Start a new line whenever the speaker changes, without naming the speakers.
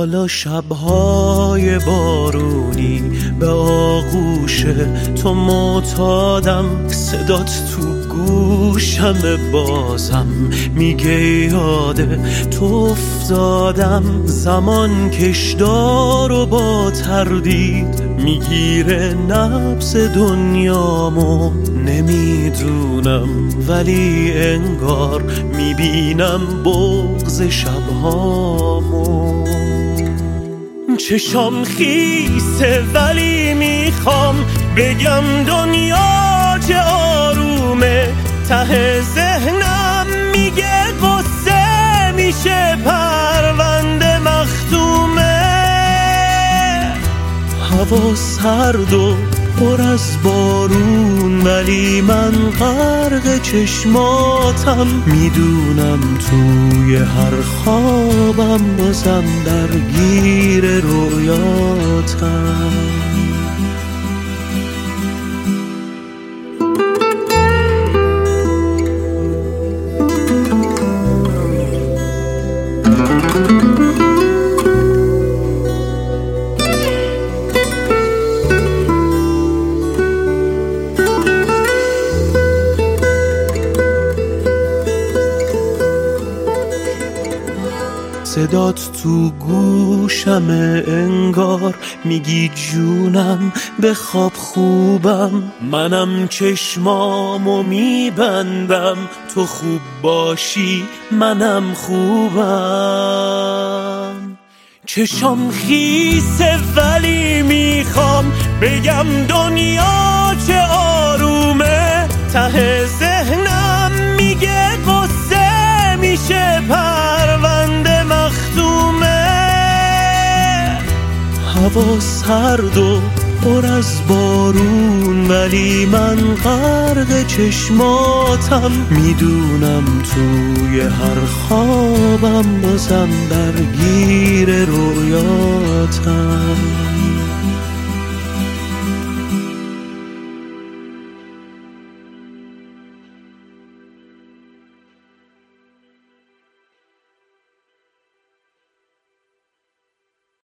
حالا شب‌های بارونی به آغوش تو معتادم، صدات تو گوشم بازم میگه یاده تو افتادم. زمان کشدار و با تردید میگیره نبض دنیامو، نمیدونم ولی انگار میبینم بغض شبهامو. چشام خیسه ولی میخوام بگم دنیا چه آرومه، ته ذهنم میگه قصه میشه پرونده مختومه. هوا سرد و پر از بارون ولی من غرق چشماتم، میدونم توی هر خوابم بازم درگیر رویاتم. صدات تو گوشم انگار میگی جونم بخواب خوبم، منم چشمامو میبندم تو خوب باشی منم خوبم. چشام خیسه ولی میخوام بگم دنیا چه آرومه، ته ذهنم میگه قصه میشه پرونده مختومه. هوا سرد و پر از بارون ولی من غرق چشماتم، میدونم توی هر خوابم بازم درگیر رویاتم.